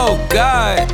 Oh God.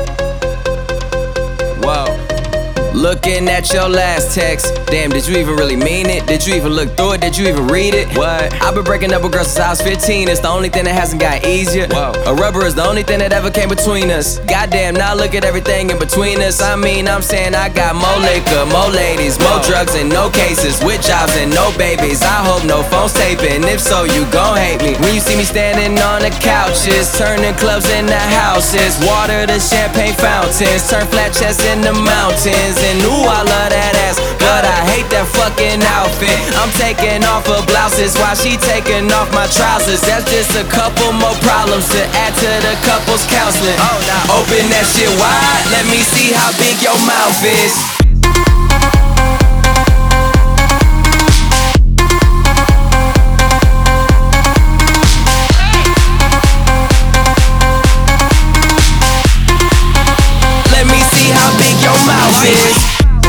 Whoa. Looking at your last text. Damn, did you even really mean it? Did you even look through it? Did you even read it? What? I've been breaking up with girls since I was 15. It's the only thing that hasn't got easier. Whoa. A rubber is the only thing that ever came between us. Goddamn, now look at everything in between us. I'm saying I got more liquor, more ladies, more drugs and no cases, with jobs and no babies. I hope no phone's taping. If so, you gon' hate me. When you see me standing on the couches, turning clubs into houses, water to champagne fountains, turn flat chests into mountains. And ooh, I love that ass, but I hate that fucking outfit. I'm taking off her blouses while she taking off my trousers. That's just a couple more problems to add to the couple's counseling. Oh, nah. Open that shit wide, let me see how big your mouth is. Let me see how big your mouth is.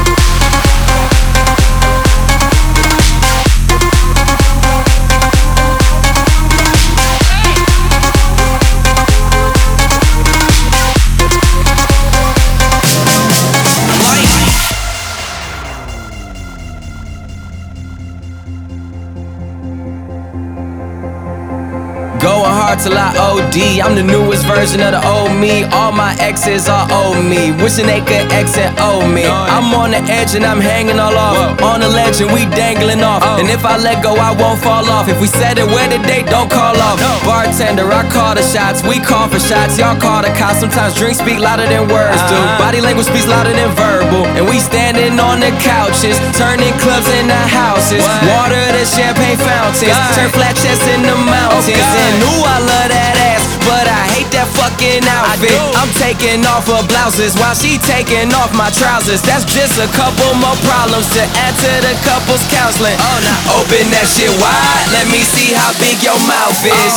Going hard till I OD. I'm the newest version of the old me. All my exes are old me, wishing they could exit old me. I'm on the edge and I'm hanging all off. On the ledge and we dangling off. And if I let go, I won't fall off. If we said it where the date, don't call off. Bartender, I call the shots. We call for shots, y'all call the cops. Sometimes drinks speak louder than words do. Body language speaks louder than verbal. And we standing on the couches, turning clubs into houses, water to champagne fountains, turn flat chests into mountains. Ooh, I love that ass, but I hate that fucking outfit. I'm taking off her blouses while she taking off my trousers. That's just a couple more problems to add to the couple's counseling. Oh, nah. Open that shit wide, let me see how big your mouth is.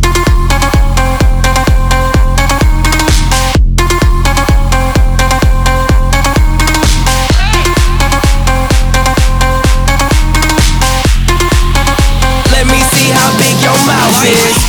Let me see how big your mouth is.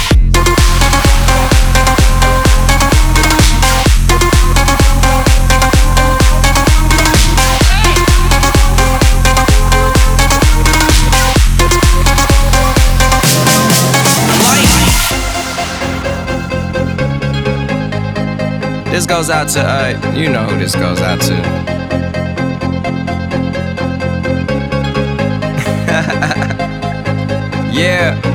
This goes out to, you know who this goes out to. Yeah.